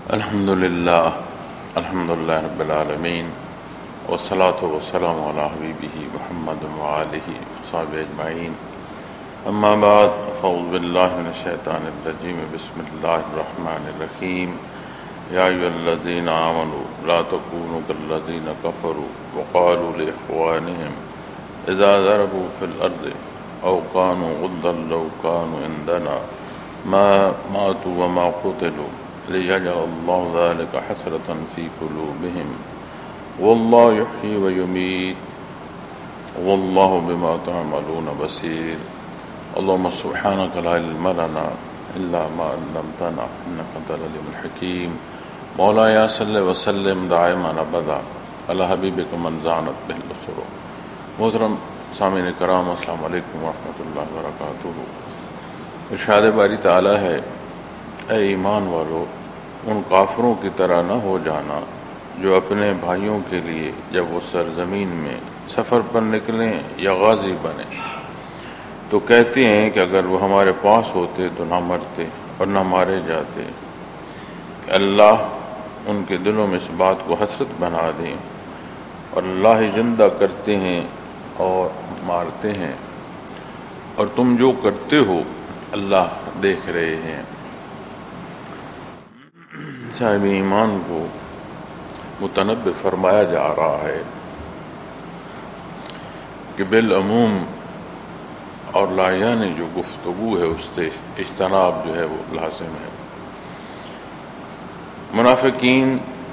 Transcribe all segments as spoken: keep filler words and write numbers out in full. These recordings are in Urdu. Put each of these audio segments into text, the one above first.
الحمد للہ الحمد للہ رب العالمین والصلاة والسلام علی حبیبہ محمد وآلہ وصحبہ اجمعین اما بعد فاعوذ باللہ من الشیطان الرجیم بسم اللہ الرحمن الرحیم یا ایھا الذین آمنوا لا تکونوا کالذین کفروا وقالوا لاخوانہم اذا ضربوا فی الارض او کانوا غضا لو کانوا عندنا ما ماتوا وما قتلوا ليجعل الله ذلك حسرة في قلوبهم والله يحيي ويميت والله بما تعملون بصير اللهم سبحانك لا علم لنا إلا ما علمتنا إنك أنت العليم الحكيم مولاي صل وسلم دائما أبدا على حبيبك من زانت به الأسر. محترم سامعین کرام، السلام علیکم ورحمۃ اللہ وبرکاتہ. ارشاد باری تعالی ہے، اے ایمان والو، ان کافروں کی طرح نہ ہو جانا جو اپنے بھائیوں کے لیے جب وہ سرزمین میں سفر پر نکلیں یا غازی بنیں تو کہتے ہیں کہ اگر وہ ہمارے پاس ہوتے تو نہ مرتے اور نہ مارے جاتے. کہ اللہ ان کے دلوں میں اس بات کو حسرت بنا دیں، اور اللہ ہی زندہ کرتے ہیں اور مارتے ہیں، اور تم جو کرتے ہو اللہ دیکھ رہے ہیں. صاحب ایمان کو متنبہ فرمایا جا رہا ہے کہ بالعموم اور لا یعنی جو گفتگو ہے اس سے اجتناب جو ہے وہ لازم ہے. منافقین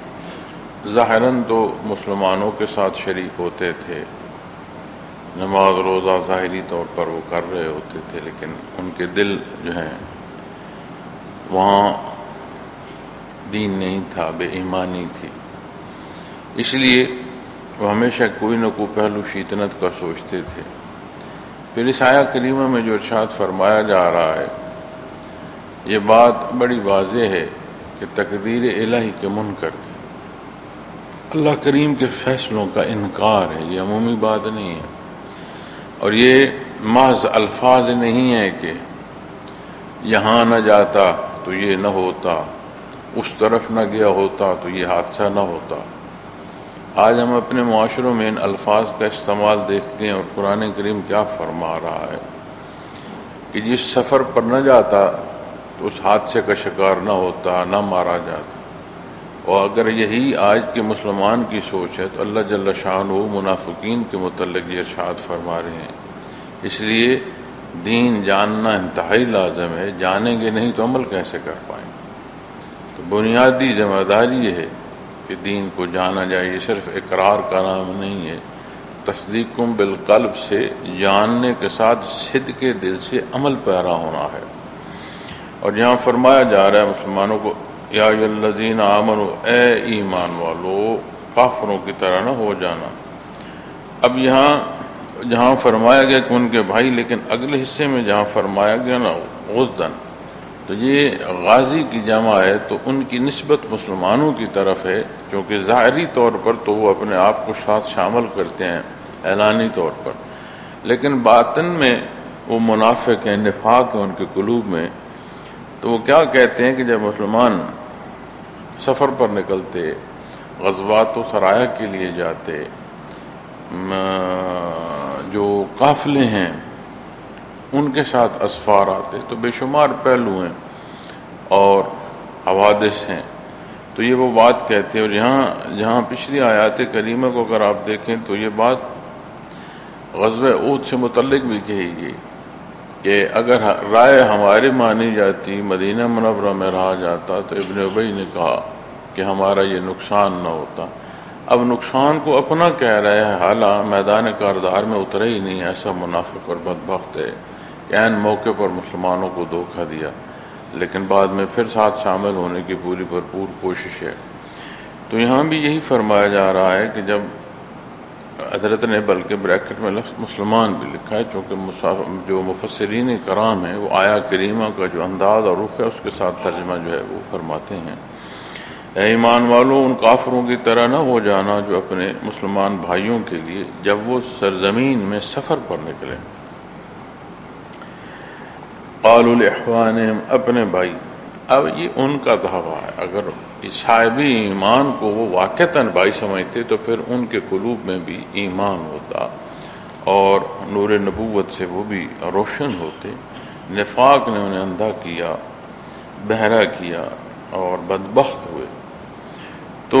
ظاہراً تو مسلمانوں کے ساتھ شریک ہوتے تھے، نماز روزہ ظاہری طور پر وہ کر رہے ہوتے تھے، لیکن ان کے دل جو ہیں وہاں دین نہیں تھا، بے ایمانی تھی. اس لیے وہ ہمیشہ کوئی نہ کوئی پہلو شیطنت کا سوچتے تھے. پھر اس آیہ کریمہ میں جو ارشاد فرمایا جا رہا ہے، یہ بات بڑی واضح ہے کہ تقدیر الہی کے منکر تھے، اللہ کریم کے فیصلوں کا انکار ہے. یہ عمومی بات نہیں ہے، اور یہ محض الفاظ نہیں ہے کہ یہاں نہ جاتا تو یہ نہ ہوتا، اس طرف نہ گیا ہوتا تو یہ حادثہ نہ ہوتا. آج ہم اپنے معاشروں میں ان الفاظ کا استعمال دیکھتے ہیں، اور قرآن کریم کیا فرما رہا ہے کہ جس سفر پر نہ جاتا تو اس حادثے کا شکار نہ ہوتا، نہ مارا جاتا. اور اگر یہی آج کے مسلمان کی سوچ ہے تو اللہ جل شانہ منافقین کے متعلق یہ ارشاد فرما رہے ہیں. اس لیے دین جاننا انتہائی لازم ہے، جانیں گے نہیں تو عمل کیسے کر پائیں گے. تو بنیادی ذمہ داری یہ ہے کہ دین کو جانا جائے. یہ صرف اقرار کا نام نہیں ہے، تصدیقم بالقلب سے جاننے کے ساتھ صدق کے دل سے عمل پیرا ہونا ہے. اور یہاں فرمایا جا رہا ہے مسلمانوں کو، یا ایھا الذین آمنوا، اے ایمان والو، کافروں کی طرح نہ ہو جانا. اب یہاں جہاں فرمایا گیا کہ ان کے بھائی، لیکن اگلے حصے میں جہاں فرمایا گیا نا غضاً، تو یہ غازی کی جمع ہے، تو ان کی نسبت مسلمانوں کی طرف ہے، کیونکہ ظاہری طور پر تو وہ اپنے آپ کو ساتھ شامل کرتے ہیں اعلانی طور پر، لیکن باطن میں وہ منافق ہیں، نفاق ہے ان کے قلوب میں. تو وہ کیا کہتے ہیں کہ جب مسلمان سفر پر نکلتے، غزوات و سرایہ کے لیے جاتے، جو قافلے ہیں ان کے ساتھ اسفار آتے، تو بے شمار پہلو ہیں اور حوادث ہیں. تو یہ وہ بات کہتے ہیں. اور یہاں جہاں پچھلی آیات کریمہ کو اگر آپ دیکھیں تو یہ بات غزوہ احد سے متعلق بھی کہی گئی کہ اگر رائے ہماری مانی جاتی، مدینہ منورہ میں رہا جاتا، تو ابن ابی نے کہا کہ ہمارا یہ نقصان نہ ہوتا. اب نقصان کو اپنا کہہ رہے ہیں، حالانکہ میدان کاردار میں اترا ہی نہیں. ایسا منافق اور بدبخت ہے کہ عین موقع پر مسلمانوں کو دھوکہ دیا، لیکن بعد میں پھر ساتھ شامل ہونے کی پوری بھرپور کوشش ہے. تو یہاں بھی یہی فرمایا جا رہا ہے کہ جب حضرت نے بلکہ بریکٹ میں لفظ مسلمان بھی لکھا ہے، چونکہ جو مفسرین کرام ہیں وہ آیا کریمہ کا جو انداز اور رخ ہے اس کے ساتھ ترجمہ جو ہے وہ فرماتے ہیں، اے ایمان والو، ان کافروں کی طرح نہ ہو جانا جو اپنے مسلمان بھائیوں کے لیے جب وہ سرزمین میں سفر پر نکلیں. قالوا لاخوانہم، اپنے بھائی. اب یہ ان کا دعویٰ ہے. اگر صاحب ایمان کو وہ واقعتاً بھائی سمجھتے تو پھر ان کے قلوب میں بھی ایمان ہوتا اور نور نبوت سے وہ بھی روشن ہوتے. نفاق نے انہیں اندھا کیا، بہرا کیا اور بدبخت ہوئے. تو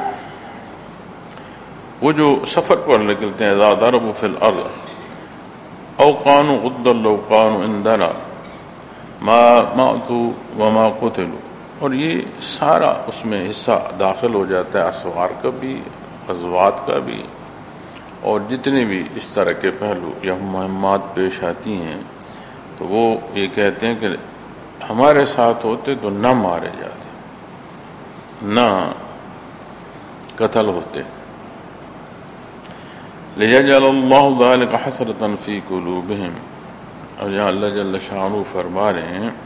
وہ جو سفر پر نکلتے ہیں اذا ضربوا فی الارض او قانوا غدا لو قانوا عندنا ما ماتوا وما قتلوا، اور یہ سارا اس میں حصہ داخل ہو جاتا ہے، اسوار کا بھی، غزوات کا بھی، اور جتنے بھی اس طرح کے پہلو یا مہمات پیش آتی ہیں تو وہ یہ کہتے ہیں کہ ہمارے ساتھ ہوتے تو نہ مارے جاتے، نہ قتل ہوتے. لِيَجْعَلَ اللَّهُ ذَلِكَ حَسْرَةً فِي قُلُوبِهِمْ، اور یہاں اللہ جل شانہ فرما رہے ہیں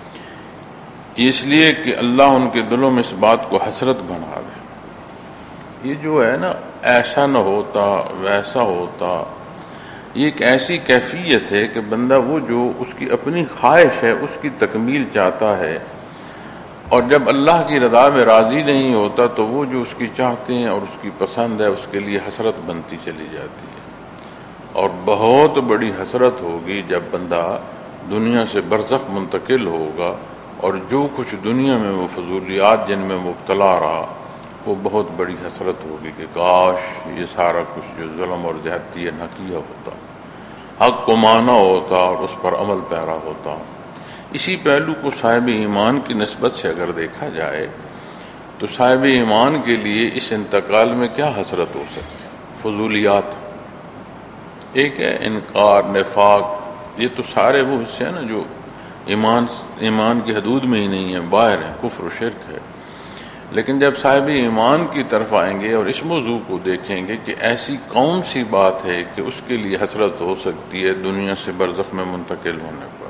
اس لیے کہ اللہ ان کے دلوں میں اس بات کو حسرت بنا دے. یہ جو ہے نا ایسا نہ ہوتا ویسا ہوتا، یہ ایک ایسی کیفیت ہے کہ بندہ وہ جو اس کی اپنی خواہش ہے اس کی تکمیل چاہتا ہے، اور جب اللہ کی رضا میں راضی نہیں ہوتا تو وہ جو اس کی چاہتے ہیں اور اس کی پسند ہے اس کے لیے حسرت بنتی چلی جاتی ہے. اور بہت بڑی حسرت ہوگی جب بندہ دنیا سے برزخ منتقل ہوگا اور جو کچھ دنیا میں وہ فضولیات جن میں مبتلا رہا وہ بہت بڑی حسرت ہوگی کہ کاش یہ سارا کچھ جو ظلم اور زیادتی نہ کیا ہوتا، حق کو مانا ہوتا اور اس پر عمل پیرا ہوتا. اسی پہلو کو صاحب ایمان کی نسبت سے اگر دیکھا جائے تو صاحب ایمان کے لیے اس انتقال میں کیا حسرت ہو سکتی؟ فضولیات ایک ہے، انکار، نفاق، یہ تو سارے وہ حصے ہیں نا جو ایمان ایمان کی حدود میں ہی نہیں ہیں، باہر ہیں، کفر و شرک ہے. لیکن جب صاحب ایمان کی طرف آئیں گے اور اس موضوع کو دیکھیں گے کہ ایسی کون سی بات ہے کہ اس کے لیے حسرت ہو سکتی ہے دنیا سے برزخ میں منتقل ہونے پر.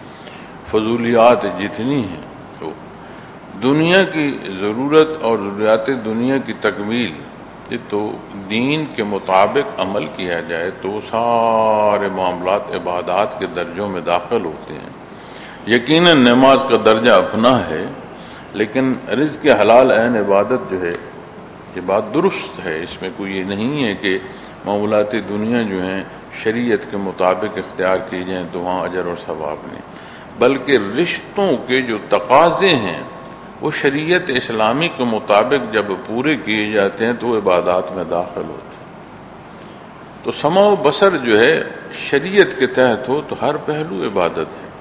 فضولیات جتنی ہیں تو دنیا کی ضرورت اور ضروریات دنیا کی تکمیل، یہ تو دین کے مطابق عمل کیا جائے تو سارے معاملات عبادات کے درجوں میں داخل ہوتے ہیں. یقیناً نماز کا درجہ اپنا ہے، لیکن رزق حلال عین عبادت جو ہے یہ بات درست ہے، اس میں کوئی یہ نہیں ہے کہ معاملات دنیا جو ہیں شریعت کے مطابق اختیار کی جائیں تو وہاں اجر اور ثواب نہیں، بلکہ رشتوں کے جو تقاضے ہیں وہ شریعت اسلامی کے مطابق جب پورے کیے جاتے ہیں تو وہ عبادات میں داخل ہوتے ہیں. تو سمع و بصر جو ہے شریعت کے تحت ہو تو ہر پہلو عبادت ہے.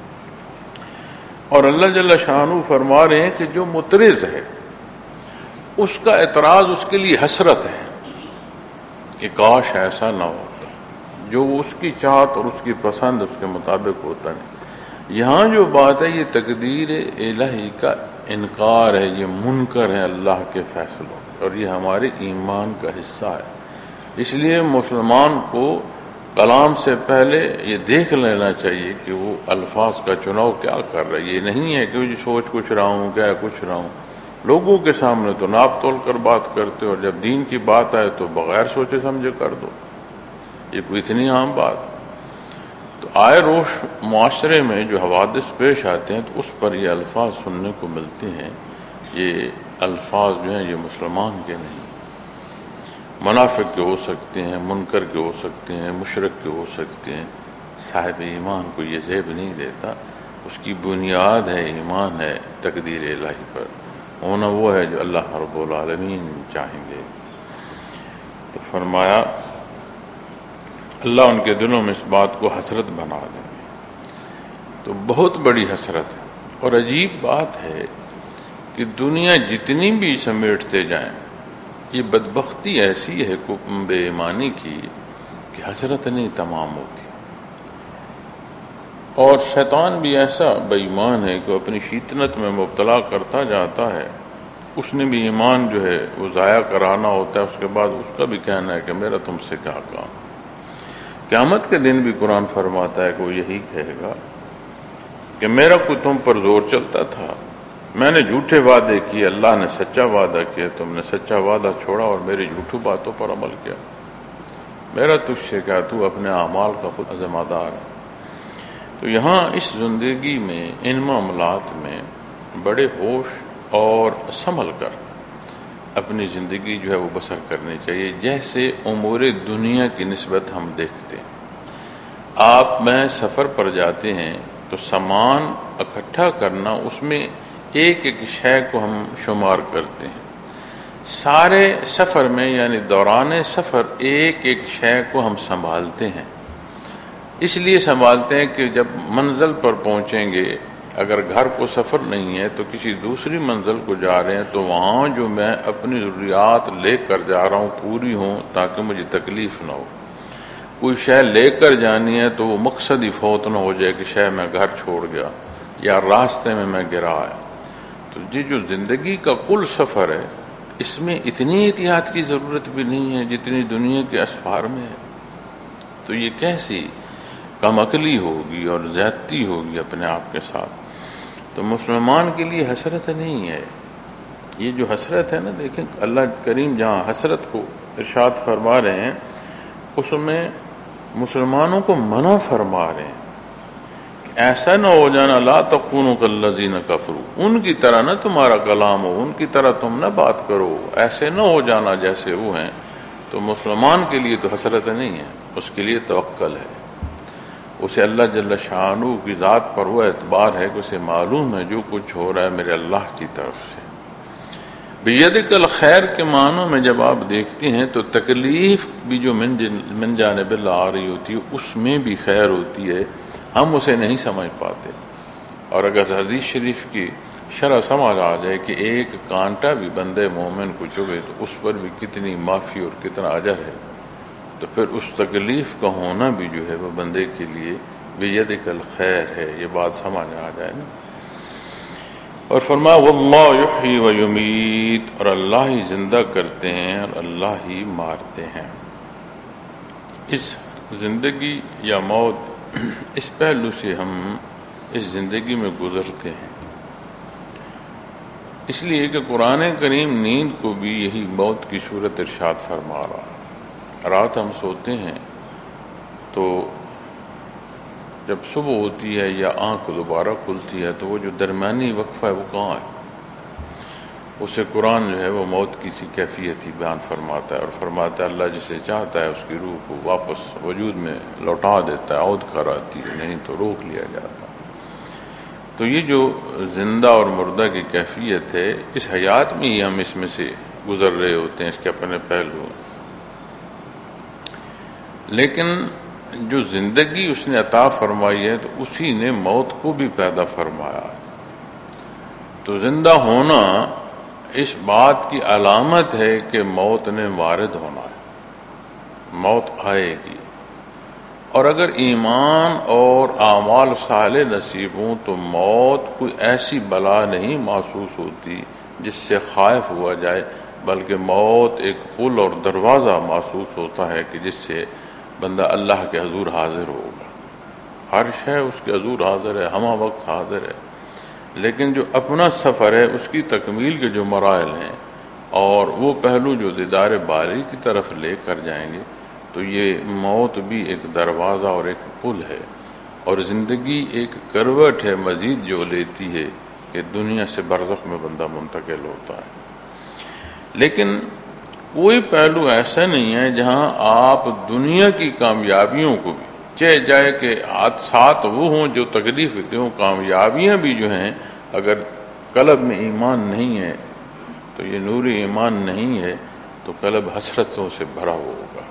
اور اللہ جل شانہ فرما رہے ہیں کہ جو مترز ہے اس کا اعتراض اس کے لیے حسرت ہے کہ کاش ایسا نہ ہوتا، جو اس کی چاہت اور اس کی پسند اس کے مطابق ہوتا نہیں. یہاں جو بات ہے یہ تقدیر الہی کا انکار ہے، یہ منکر ہے اللہ کے فیصلوں، اور یہ ہمارے ایمان کا حصہ ہے. اس لیے مسلمان کو کلام سے پہلے یہ دیکھ لینا چاہیے کہ وہ الفاظ کا چناؤ کیا کر رہا ہے. یہ نہیں ہے کہ سوچ کچھ رہا ہوں کیا کچھ رہا ہوں. لوگوں کے سامنے تو ناپ تول کر بات کرتے اور جب دین کی بات آئے تو بغیر سوچے سمجھے کر دو. یہ کوئی اتنی عام بات. تو آئے روش معاشرے میں جو حوادث پیش آتے ہیں تو اس پر یہ الفاظ سننے کو ملتے ہیں. یہ الفاظ جو ہیں یہ مسلمان کے نہیں، منافق کے ہو سکتے ہیں، منکر کے ہو سکتے ہیں، مشرک کے ہو سکتے ہیں. صاحب ایمان کو یہ زیب نہیں دیتا. اس کی بنیاد ہے ایمان ہے تقدیر الہی پر، ہونا وہ ہے جو اللہ رب العالمین چاہیں گے. تو فرمایا اللہ ان کے دلوں میں اس بات کو حسرت بنا دیں گے. تو بہت بڑی حسرت ہے. اور عجیب بات ہے کہ دنیا جتنی بھی سمیٹتے جائیں یہ بدبختی ایسی ہے بے ایمانی کی کہ حسرت نہیں تمام ہوتی. اور شیطان بھی ایسا بے ایمان ہے کہ اپنی شیطنت میں مبتلا کرتا جاتا ہے. اس نے بھی ایمان جو ہے وہ ضائع کرانا ہوتا ہے، اس کے بعد اس کا بھی کہنا ہے کہ میرا تم سے کیا کام. قیامت کے دن بھی قرآن فرماتا ہے کہ وہ یہی کہے گا کہ میرا کوئی تم پر زور چلتا تھا، میں نے جھوٹے وعدے کیے، اللہ نے سچا وعدہ کیا، تم نے سچا وعدہ چھوڑا اور میری جھوٹی باتوں پر عمل کیا. میرا تجھ سے کیا، تو اپنے اعمال کا خود ذمہ دار ہے. تو یہاں اس زندگی میں ان معاملات میں بڑے ہوش اور سنبھل کر اپنی زندگی جو ہے وہ بسر کرنی چاہیے، جیسے امور دنیا کی نسبت ہم دیکھتے ہیں۔ آپ میں سفر پر جاتے ہیں تو سامان اکٹھا کرنا، اس میں ایک ایک شے کو ہم شمار کرتے ہیں۔ سارے سفر میں یعنی دوران سفر ایک ایک شے کو ہم سنبھالتے ہیں، اس لیے سنبھالتے ہیں کہ جب منزل پر پہنچیں گے، اگر گھر کو سفر نہیں ہے تو کسی دوسری منزل کو جا رہے ہیں تو وہاں جو میں اپنی ضروریات لے کر جا رہا ہوں پوری ہوں تاکہ مجھے تکلیف نہ ہو۔ کوئی شے لے کر جانی ہے تو وہ مقصد ہی فوت نہ ہو جائے کہ شے میں گھر چھوڑ گیا یا راستے میں میں گرا ہے۔ تو یہ جو زندگی کا کل سفر ہے، اس میں اتنی احتیاط کی ضرورت بھی نہیں ہے جتنی دنیا کے اسفار میں ہے۔ تو یہ کیسی کم عقلی ہوگی اور زیادتی ہوگی اپنے آپ کے ساتھ۔ تو مسلمان کے لیے حسرت نہیں ہے یہ جو حسرت ہے نا، دیکھیں اللہ کریم جہاں حسرت کو ارشاد فرما رہے ہیں اس میں مسلمانوں کو منع فرما رہے ہیں کہ ایسا نہ ہو جانا لا تکونوا کالذین کفروا، ان کی طرح نہ تمہارا کلام ہو، ان کی طرح تم نہ بات کرو، ایسے نہ ہو جانا جیسے وہ ہیں۔ تو مسلمان کے لیے تو حسرت نہیں ہے، اس کے لیے توکل ہے، اسے اللہ جل شانہ کی ذات پر وہ اعتبار ہے کہ اسے معلوم ہے جو کچھ ہو رہا ہے میرے اللہ کی طرف سے۔ بیدک الخیر کے معنوں میں جب آپ دیکھتے ہیں تو تکلیف بھی جو من من جانب اللہ آ رہی ہوتی ہے اس میں بھی خیر ہوتی ہے، ہم اسے نہیں سمجھ پاتے۔ اور اگر حدیث شریف کی شرح سمجھ آ جائے کہ ایک کانٹا بھی بندے مومن کو چبھے تو اس پر بھی کتنی معافی اور کتنا اجر ہے، تو پھر اس تکلیف کا ہونا بھی جو ہے وہ بندے کے لیے بیدک الخیر ہے، یہ بات سمجھ آ جائے نا۔ اور فرمایا واللہ یحیی و یمیت، اور اللہ ہی زندہ کرتے ہیں اور اللہ ہی مارتے ہیں۔ اس زندگی یا موت اس پہلو سے ہم اس زندگی میں گزرتے ہیں، اس لیے کہ قرآن کریم نیند کو بھی یہی موت کی صورت ارشاد فرما رہا۔ رات ہم سوتے ہیں تو جب صبح ہوتی ہے یا آنکھ دوبارہ کھلتی ہے تو وہ جو درمیانی وقفہ ہے وہ کہاں ہے؟ اسے قرآن جو ہے وہ موت کی سی کیفیت ہی بیان فرماتا ہے، اور فرماتا ہے اللہ جسے چاہتا ہے اس کی روح کو واپس وجود میں لوٹا دیتا ہے، عود کراتی ہے، نہیں تو روک لیا جاتا۔ تو یہ جو زندہ اور مردہ کی کیفیت ہے، اس حیات میں ہی ہم اس میں سے گزر رہے ہوتے ہیں، اس کے اپنے پہلو ہیں۔ لیکن جو زندگی اس نے عطا فرمائی ہے تو اسی نے موت کو بھی پیدا فرمایا ہے۔ تو زندہ ہونا اس بات کی علامت ہے کہ موت نے وارد ہونا ہے، موت آئے گی۔ اور اگر ایمان اور اعمال صالح نصیب ہوں تو موت کوئی ایسی بلا نہیں محسوس ہوتی جس سے خائف ہوا جائے، بلکہ موت ایک پل اور دروازہ محسوس ہوتا ہے کہ جس سے بندہ اللہ کے حضور حاضر ہوگا۔ ہر شے اس کے حضور حاضر ہے، ہمہ وقت حاضر ہے، لیکن جو اپنا سفر ہے اس کی تکمیل کے جو مراحل ہیں اور وہ پہلو جو دیدار باری کی طرف لے کر جائیں گے، تو یہ موت بھی ایک دروازہ اور ایک پل ہے، اور زندگی ایک کروٹ ہے مزید جو لیتی ہے کہ دنیا سے برزخ میں بندہ منتقل ہوتا ہے۔ لیکن کوئی پہلو ایسا نہیں ہے جہاں آپ دنیا کی کامیابیوں کو بھی، چاہے جائے کہ حادثات وہ ہوں جو تکلیف دیتے ہوں، کامیابیاں بھی جو ہیں اگر قلب میں ایمان نہیں ہے تو یہ نور ایمان نہیں ہے تو قلب حسرتوں سے بھرا ہوا ہوگا۔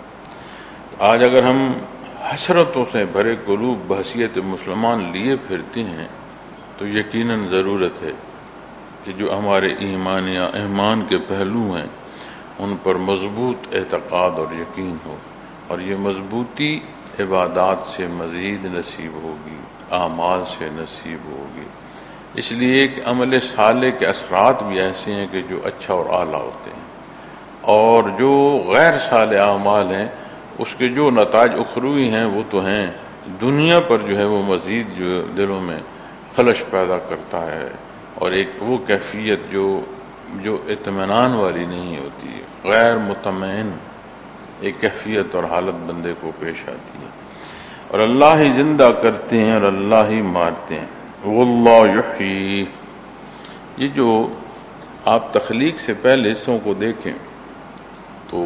آج اگر ہم حسرتوں سے بھرے قلوب بحیثیت مسلمان لیے پھرتے ہیں تو یقیناً ضرورت ہے کہ جو ہمارے ایمان یا ایمان کے پہلو ہیں ان پر مضبوط اعتقاد اور یقین ہو، اور یہ مضبوطی عبادات سے مزید نصیب ہوگی، اعمال سے نصیب ہوگی۔ اس لیے کہ عمل صالح کے اثرات بھی ایسے ہیں کہ جو اچھا اور اعلیٰ ہوتے ہیں، اور جو غیر صالح اعمال ہیں اس کے جو نتائج اخروی ہیں وہ تو ہیں دنیا پر جو ہے وہ مزید جو دلوں میں خلش پیدا کرتا ہے، اور ایک وہ کیفیت جو جو اطمینان والی نہیں ہوتی، غیر مطمئن ایک کیفیت اور حالت بندے کو پیش آتی ہے۔ اور اللہ ہی زندہ کرتے ہیں اور اللہ ہی مارتے ہیں۔ واللہ یحیی، یہ جو آپ تخلیق سے پہلے حصوں کو دیکھیں تو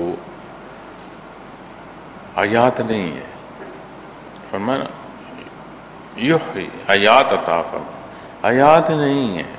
حیات نہیں ہے، فرمایا یحیی حیات عطا فرما، حیات نہیں ہے۔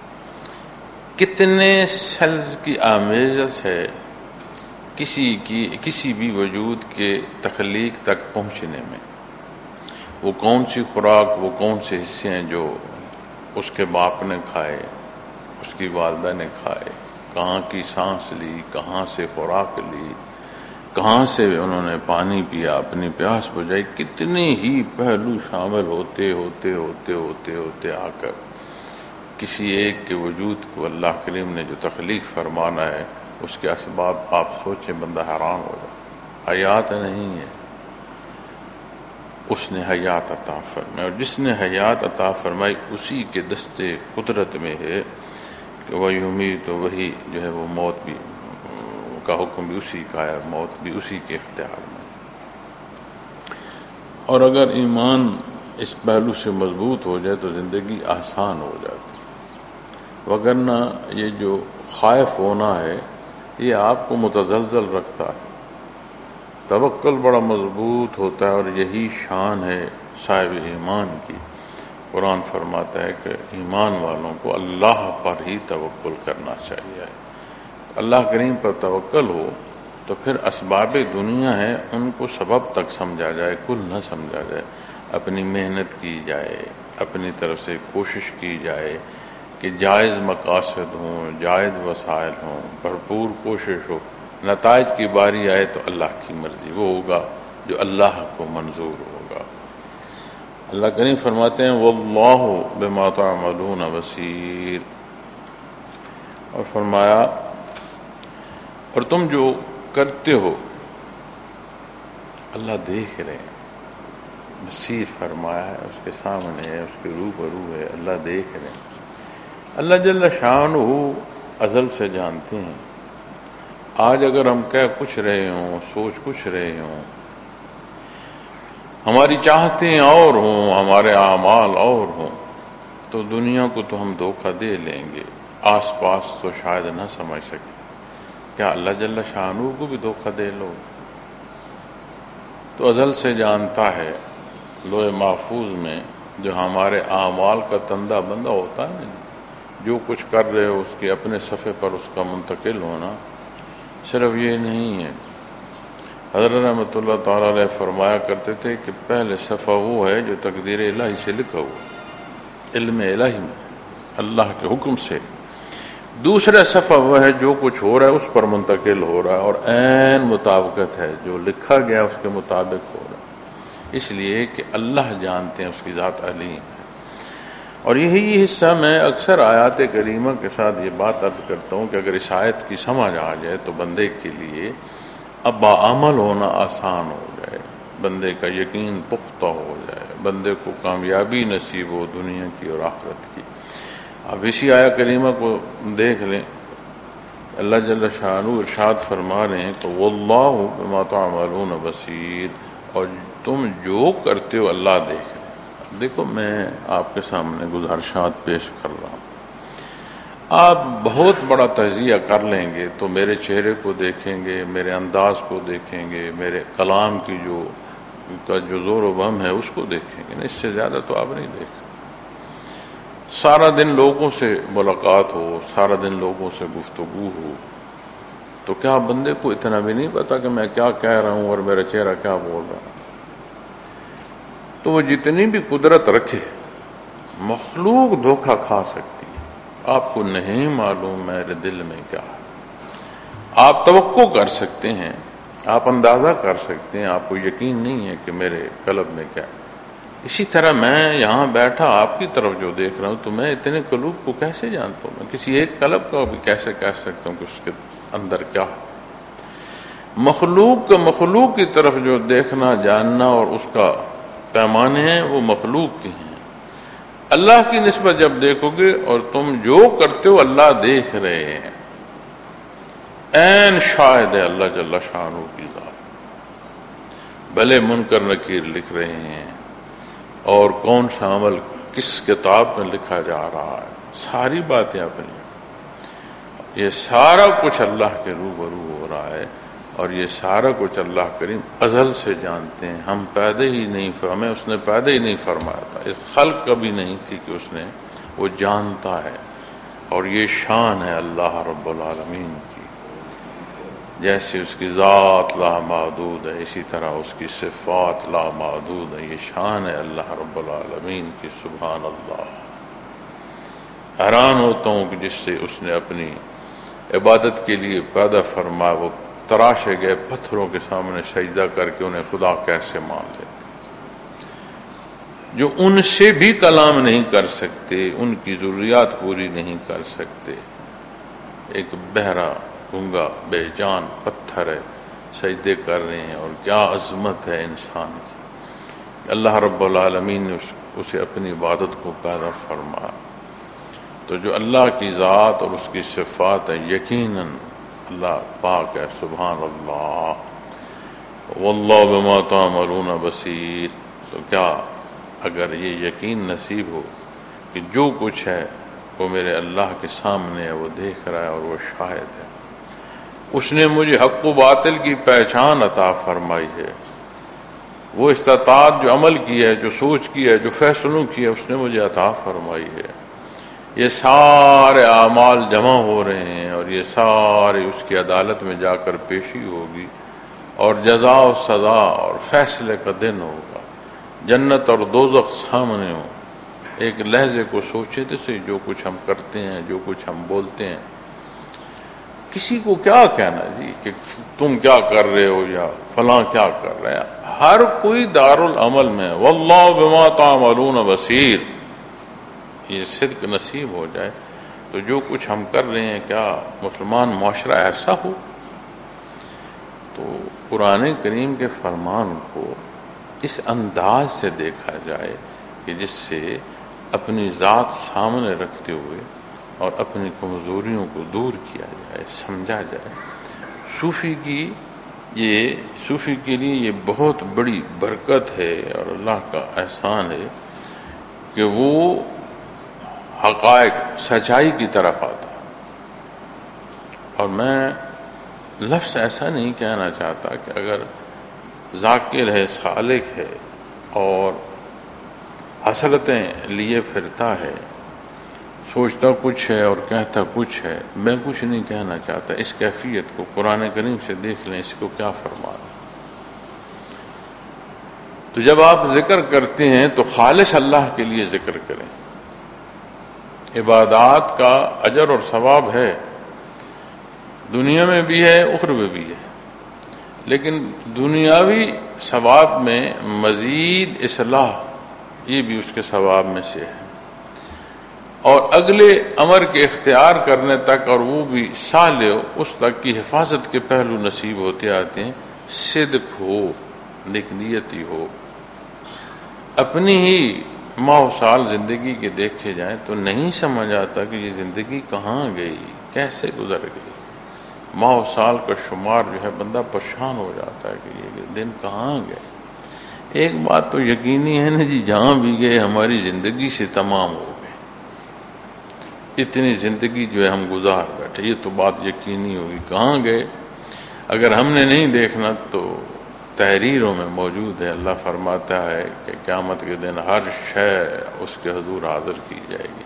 کتنے سیلز کی آمیزش ہے کسی کی کسی بھی وجود کے تخلیق تک پہنچنے میں۔ وہ کون سی خوراک، وہ کون سے حصے ہیں جو اس کے باپ نے کھائے، اس کی والدہ نے کھائے، کہاں کی سانس لی، کہاں سے خوراک لی، کہاں سے انہوں نے پانی پیا، اپنی پیاس بجھائی، کتنے ہی پہلو شامل ہوتے ہوتے ہوتے ہوتے ہوتے آ کر کسی ایک کے وجود کو اللہ کریم نے جو تخلیق فرمانا ہے اس کے اسباب آپ سوچیں، بندہ حیران ہو جائے۔ حیات نہیں ہے، اس نے حیات عطا فرمائی، اور جس نے حیات عطا فرمائی اسی کے دستے قدرت میں ہے کہ وہ یومی تو وہی جو ہے وہ موت بھی کا حکم بھی اسی کا ہے، موت بھی اسی کے اختیار میں۔ اور اگر ایمان اس پہلو سے مضبوط ہو جائے تو زندگی آسان ہو جاتی، وگرنہ یہ جو خائف ہونا ہے یہ آپ کو متزلزل رکھتا ہے۔ توکل بڑا مضبوط ہوتا ہے، اور یہی شان ہے صاحب ایمان کی۔ قرآن فرماتا ہے کہ ایمان والوں کو اللہ پر ہی توکل کرنا چاہیے۔ اللہ کریم پر توکل ہو تو پھر اسباب دنیا ہیں ان کو سبب تک سمجھا جائے، کل نہ سمجھا جائے۔ اپنی محنت کی جائے، اپنی طرف سے کوشش کی جائے کہ جائز مقاصد ہوں، جائز وسائل ہوں، بھرپور کوشش ہو، نتائج کی باری آئے تو اللہ کی مرضی، وہ ہوگا جو اللہ کو منظور ہوگا۔ اللہ کریم فرماتے ہیں واللہ بما تعملون بصیر، اور فرمایا اور تم جو کرتے ہو اللہ دیکھ رہے ہیں، بصیر فرمایا ہے، اس کے سامنے ہے، اس کے روبرو ہے، اللہ دیکھ رہے ہیں۔ اللہ جل شانہ ازل سے جانتے ہیں۔ آج اگر ہم کہہ کچھ رہے ہوں، سوچ کچھ رہے ہوں، ہماری چاہتیں اور ہوں، ہمارے اعمال اور ہوں، تو دنیا کو تو ہم دھوکہ دے لیں گے، آس پاس تو شاید نہ سمجھ سکے۔ کیا اللہ جل شانہ کو بھی دھوکہ دے لو؟ تو ازل سے جانتا ہے، لوح محفوظ میں جو ہمارے اعمال کا تندہ بندہ ہوتا ہے نا، جو کچھ کر رہے ہو اس کے اپنے صفحے پر اس کا منتقل ہونا۔ صرف یہ نہیں ہے، حضرت رحمۃ اللہ تعالیٰ علیہ فرمایا کرتے تھے کہ پہلے صفحہ وہ ہے جو تقدیر الہی سے لکھا ہوا، علم الہی میں اللہ کے حکم سے، دوسرا صفحہ وہ ہے جو کچھ ہو رہا ہے اس پر منتقل ہو رہا ہے اور عین مطابقت ہے، جو لکھا گیا اس کے مطابق ہو رہا ہے، اس لیے کہ اللہ جانتے ہیں، اس کی ذات علیم ہے۔ اور یہی حصہ میں اکثر آیات کریمہ کے ساتھ یہ بات عرض کرتا ہوں کہ اگر اس آیت کی سمجھ آ جائے تو بندے کے لیے اب باعمل ہونا آسان ہو جائے، بندے کا یقین پختہ ہو جائے، بندے کو کامیابی نصیب ہو دنیا کی اور آخرت کی۔ اب اسی آیہ کریمہ کو دیکھ لیں، اللہ جل شانہ ارشاد فرما رہے ہیں کہ واللہ بما تعملون بصیر، اور تم جو کرتے ہو اللہ دیکھ رہے۔ دیکھو میں آپ کے سامنے گزارشات پیش کر رہا ہوں، آپ بہت بڑا تجزیہ کر لیں گے تو میرے چہرے کو دیکھیں گے، میرے انداز کو دیکھیں گے، میرے کلام کی جو کا جو زور و بم ہے اس کو دیکھیں گے، اس سے زیادہ تو آپ نہیں دیکھ سکتے۔ سارا دن لوگوں سے ملاقات ہو، سارا دن لوگوں سے گفتگو ہو، تو کیا بندے کو اتنا بھی نہیں پتا کہ میں کیا کہہ رہا ہوں اور میرا چہرہ کیا بول رہا ہے؟ تو وہ جتنی بھی قدرت رکھے مخلوق دھوکہ کھا سکتی ہے، آپ کو نہیں معلوم میرے دل میں کیا ہے۔ آپ توقع کر سکتے ہیں، آپ اندازہ کر سکتے ہیں، آپ کو یقین نہیں ہے کہ میرے قلب میں کیا ہے۔ اسی طرح میں یہاں بیٹھا آپ کی طرف جو دیکھ رہا ہوں تو میں اتنے قلوب کو کیسے جانتا ہوں؟ میں کسی ایک قلب کو بھی کیسے کہہ سکتا ہوں کہ اس کے اندر کیا ہے؟ مخلوق کا مخلوق کی طرف جو دیکھنا، جاننا اور اس کا پیمانے ہیں وہ مخلوق کی ہیں۔ اللہ کی نسبت جب دیکھو گے اور تم جو کرتے ہو اللہ دیکھ رہے ہیں، عین شاہد ہے اللہ جل شانہ کی ذات۔ بھلے منکر نکیر لکھ رہے ہیں اور کون سا عمل کس کتاب میں لکھا جا رہا ہے، ساری باتیں اپنی، یہ سارا کچھ اللہ کے روبرو ہو رہا ہے، اور یہ سارا کچھ اللہ کریم ازل سے جانتے ہیں. ہم پیدا ہی نہیں ہمیں اس نے پیدا ہی نہیں فرمایا تھا، اس خلق کبھی نہیں تھی کہ اس نے وہ جانتا ہے. اور یہ شان ہے اللہ رب العالمین کی. جیسے اس کی ذات لامحدود ہے، اسی طرح اس کی صفات لامحدود ہے. یہ شان ہے اللہ رب العالمین کی. سبحان اللہ. حیران ہوتا ہوں کہ جس سے اس نے اپنی عبادت کے لیے پیدا فرمایا، وہ تراشے گئے پتھروں کے سامنے سجدہ کر کے انہیں خدا کیسے مان لیتے، جو ان سے بھی کلام نہیں کر سکتے، ان کی ضروریات پوری نہیں کر سکتے. ایک بہرا گنگا بے جان پتھر ہے، سجدے کر رہے ہیں. اور کیا عظمت ہے انسان کی. اللہ رب العالمین نے اسے اپنی عبادت کو پیدا فرمایا. تو جو اللہ کی ذات اور اس کی صفات ہے، یقیناً اللہ پاک ہے. سبحان اللہ. واللہ بما تعملون بصیر. تو کیا اگر یہ یقین نصیب ہو کہ جو کچھ ہے وہ میرے اللہ کے سامنے ہے، وہ دیکھ رہا ہے اور وہ شاہد ہے. اس نے مجھے حق و باطل کی پہچان عطا فرمائی ہے. وہ استطاعت جو عمل کی ہے، جو سوچ کی ہے، جو فیصلوں کی ہے، اس نے مجھے عطا فرمائی ہے. یہ سارے اعمال جمع ہو رہے ہیں اور یہ سارے اس کی عدالت میں جا کر پیشی ہوگی، اور جزا و سزا اور فیصلے کا دن ہوگا. جنت اور دوزخ سامنے ہوں. ایک لحظے کو سوچے تو صحیح، جو کچھ ہم کرتے ہیں، جو کچھ ہم بولتے ہیں، کسی کو کیا کہنا جی کہ تم کیا کر رہے ہو یا فلاں کیا کر رہے ہیں. ہر کوئی دارالعمل میں واللہ بما تعملون بصیر. یہ صدق نصیب ہو جائے تو جو کچھ ہم کر رہے ہیں، کیا مسلمان معاشرہ ایسا ہو؟ تو قرآن کریم کے فرمان کو اس انداز سے دیکھا جائے کہ جس سے اپنی ذات سامنے رکھتے ہوئے اور اپنی کمزوریوں کو دور کیا جائے، سمجھا جائے. صوفی کی یہ صوفی کے لیے یہ بہت بڑی برکت ہے اور اللہ کا احسان ہے کہ وہ حقائق سچائی کی طرف آتا. اور میں لفظ ایسا نہیں کہنا چاہتا کہ اگر ذاکر ہے، سالک ہے اور حسرتیں لیے پھرتا ہے، سوچتا کچھ ہے اور کہتا کچھ ہے، میں کچھ نہیں کہنا چاہتا. اس کیفیت کو قرآن کریم سے دیکھ لیں، اس کو کیا فرمانا. تو جب آپ ذکر کرتے ہیں تو خالص اللہ کے لیے ذکر کریں. عبادات کا اجر اور ثواب ہے، دنیا میں بھی ہے، اخروی میں بھی ہے. لیکن دنیاوی ثواب میں مزید اصلاح، یہ بھی اس کے ثواب میں سے ہے. اور اگلے امر کے اختیار کرنے تک، اور وہ بھی صالح اس تک کی حفاظت کے پہلو نصیب ہوتے آتے ہیں. صدق ہو، نیکنیتی ہو. اپنی ہی ماہ و سال زندگی کے دیکھے جائیں تو نہیں سمجھ آتا کہ یہ زندگی کہاں گئی، کیسے گزر گئی. ماہ و سال کا شمار جو ہے بندہ پریشان ہو جاتا ہے کہ یہ دن کہاں گئے. ایک بات تو یقینی ہے نا جی، جہاں بھی گئے ہماری زندگی سے تمام ہو گئے. اتنی زندگی جو ہے ہم گزار بیٹھے، یہ تو بات یقینی ہوگی. کہاں گئے؟ اگر ہم نے نہیں دیکھنا تو تحریروں میں موجود ہے. اللہ فرماتا ہے کہ قیامت کے دن ہر شے اس کے حضور حاضر کی جائے گی.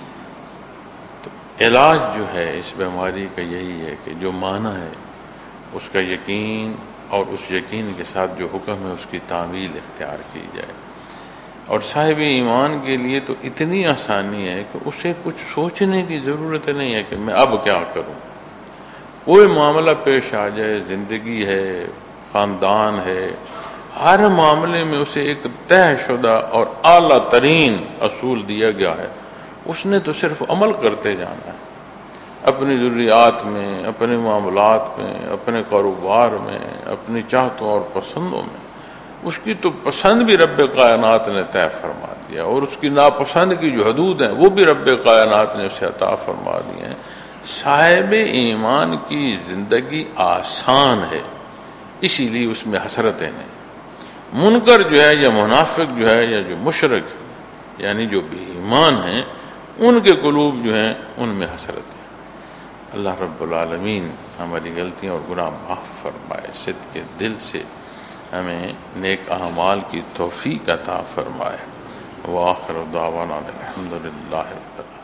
تو علاج جو ہے اس بیماری کا یہی ہے کہ جو معنی ہے اس کا یقین، اور اس یقین کے ساتھ جو حکم ہے اس کی تعمیل اختیار کی جائے. اور صاحب ایمان کے لیے تو اتنی آسانی ہے کہ اسے کچھ سوچنے کی ضرورت نہیں ہے کہ میں اب کیا کروں. کوئی معاملہ پیش آ جائے، زندگی ہے، خاندان ہے، ہر معاملے میں اسے ایک طے شدہ اور اعلیٰ ترین اصول دیا گیا ہے. اس نے تو صرف عمل کرتے جانا ہے، اپنی ضروریات میں، اپنے معاملات میں، اپنے کاروبار میں، اپنی چاہتوں اور پسندوں میں. اس کی تو پسند بھی رب کائنات نے طے فرما دیا، اور اس کی ناپسند کی جو حدود ہیں وہ بھی رب کائنات نے اسے عطا فرما دی ہیں. صاحب ایمان کی زندگی آسان ہے، اسی لیے اس میں حسرتیں نہیں. منکر جو ہے یا منافق جو ہے یا جو مشرک ہے، یعنی جو بے ایمان ہیں، ان کے قلوب جو ہیں ان میں حسرت ہے. اللہ رب العالمین ہماری غلطیاں اور گناہ معاف فرمائے، صدق کے دل سے ہمیں نیک اعمال کی توفیق عطا فرمائے۔ وآخر دعوانا الحمد للہ رب العالمین۔